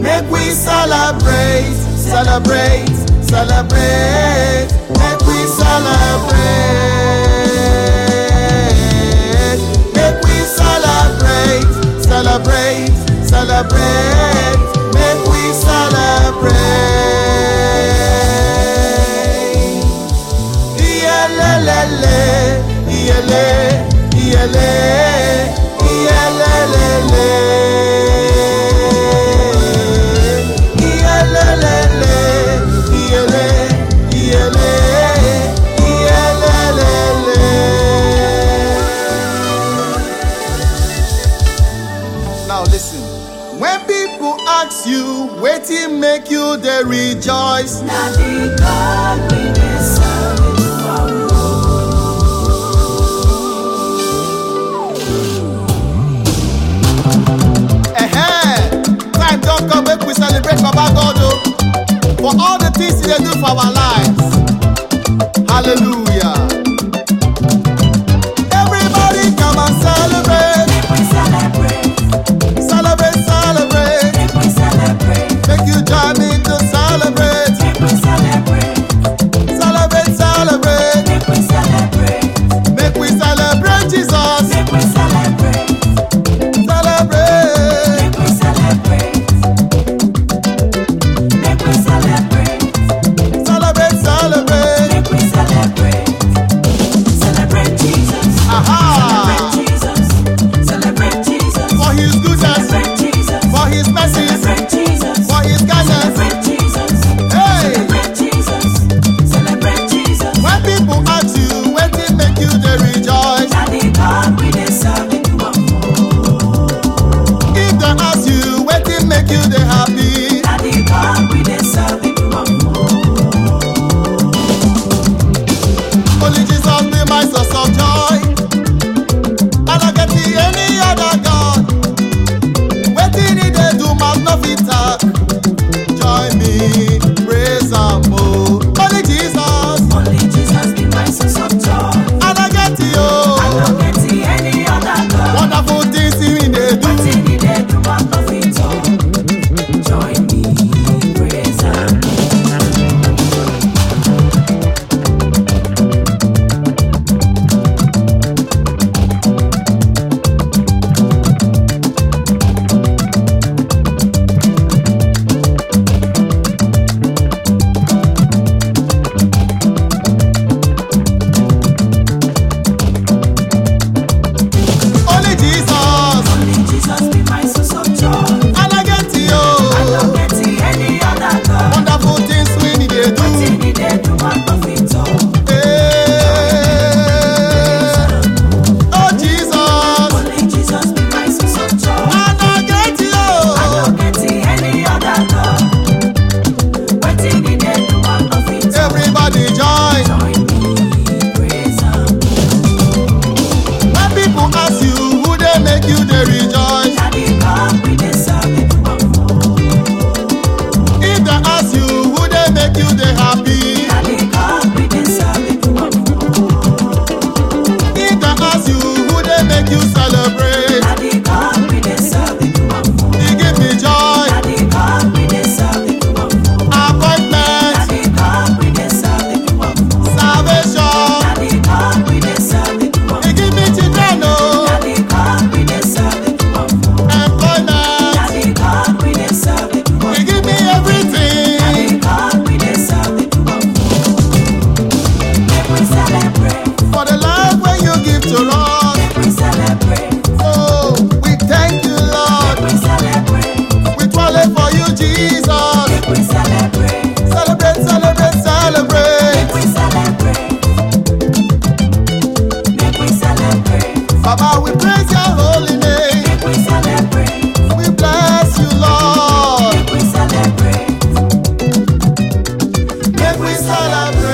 Make we celebrate, celebrate, celebrate. Make we celebrate. Make we celebrate, celebrate, celebrate. Make we celebrate. Iyelelele, iyele, iyele, iyelelele. Now listen, when people ask you, wetin make you dey rejoice? Na the God we dey serve you Time don come, make we celebrate Baba God for all the things He dey do for our lives. Hallelujah. Everybody come and celebrate. Make we celebrate. Celebrate, celebrate. Make we celebrate. Make you join me to celebrate. Make we celebrate. Celebrate, celebrate. Make we celebrate. Make we celebrate Jesus. Make we celebrate. Celebrate. Make we celebrate. Make we celebrate. Celebrate, celebrate. Make we celebrate. Celebrate Jesus. Aha. Celebrate Jesus. Celebrate Jesus. For His goodness, Celebrate Jesus. for His mercies, Celebrate Jesus. for His kindness. Celebrate Jesus. Hey. Celebrate Jesus. Celebrate Jesus. When people ask you, wetin make you dey rejoice? Na the God we dey serve you want more. If they ask you, wetin make you dey happy? Na the God we dey serve you want more. Only Jesus be my source of joy. I no get any other God. Wetin He dey do, mouth no fit talk. Join me, praise Am o. Only Jesus, Only Jesus be my source of joy. I no get I you. no get any other God. Wonderful things He dey do. Wetin He dey do, I no fit talk. Join me, praise Am. Only Jesus, Only Jesus be my source of joy. I no get I no you. get any other God. Wonderful things when He dey do. Wetin He dey do, I no fit talk. Hey. Oh Jesus, Only Jesus be my source of joy. I no get I no you. get any other God. Wetin He dey do, I no fit talk. Everybody join. Join me, praise Am. When people ask you, who dey make you dey rejoice? Na the God we dey serve you want more. If they ask you, who dey make you dey happy? Na the God we dey serve you want more. If they ask you, who dey make you celebrate? Na the God we dey serve you want more. He give me joy, Na the God we dey serve you want more. Na appointment, the God we dey serve you want more. salvation. Na the God we dey serve you want He more. give me children, Na oh, the God we dey serve you want more. Na employment. the God we dey serve you want He give me more. Na everything. the God we dey serve you want more. Make we celebrate. For the love when you give to us. Make we celebrate. Oh, we thank you, Lord. Make we celebrate. We toilet for you, Jesus. Make we celebrate. Celebrate, celebrate, celebrate. Make we celebrate. Make we celebrate. Baba, we praise your holy name. Make we celebrate. We bless you, Lord. Make we celebrate. Make we celebrate.